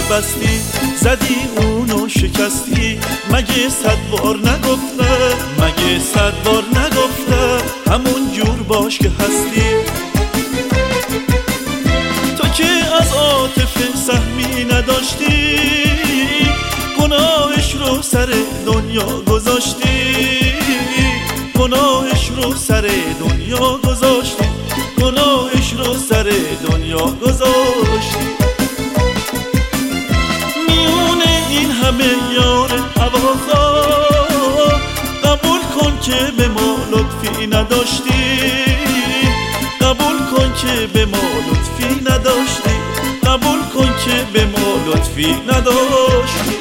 بستی زدی اونو شکستی، مگه 100 بار نگفتم، مگه 100 بار نگفتم همون جور باش که هستی. تو که از عاطفه سهمی نداشتی، گناهش رو سر دنیا گذاشتی، گناهش رو سر دنیا گذاشتی، گناهش رو سر دنیا گذاشتی. میونه این همه یار هواخواه، قبول کن که به ما لطفی نداشتی، قبول کن که به ما لطفی نداشتی، قبول کن که به ما لطفی نداشتی.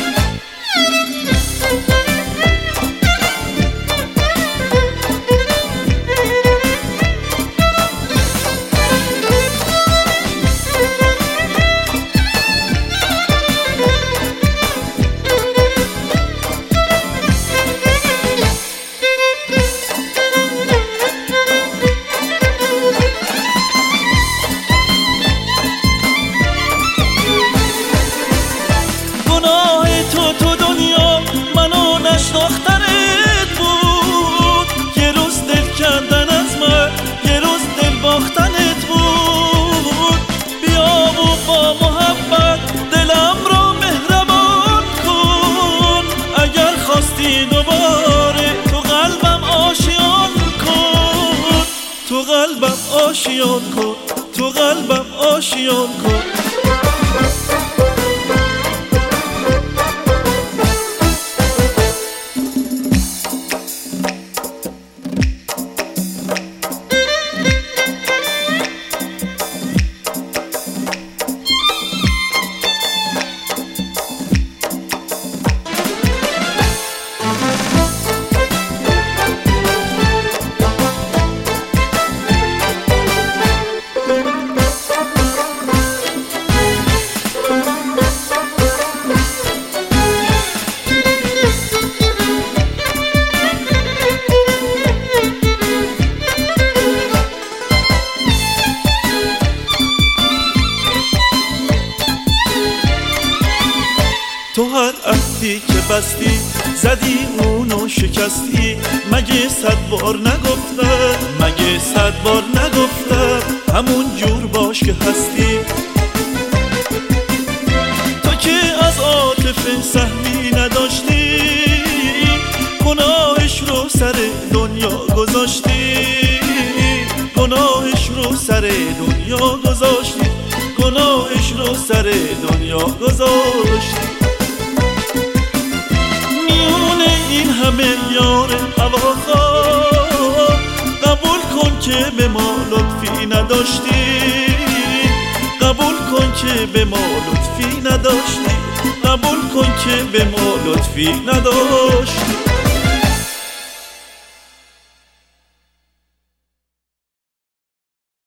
تو دنیا منو نشناختنت بود، یه روز دل کندن از من، یه روز دل باختنت بود. بیا و با محبت دلم رو مهربان کن، اگر خواستی دوباره تو قلبم آشیان کن، تو قلبم آشیان کن، تو قلبم آشیان کن. تو هر عهدی که بستی زدی اونو شکستی، مگه 100 بار نگفتم، مگه 100 بار نگفتم همون جور باش که هستی. تو که از عاطفه سهمی نداشتی، گناهش رو سر دنیا گذاشتی، گناهش رو سر دنیا گذاشتی، گناهش رو سر دنیا گذاشتی. این همه یار هواخواه، قبول کن که به ما لطفی نداشتی، قبول کن که به ما لطفی نداشتی، قبول کن که به ما لطفی نداشتی.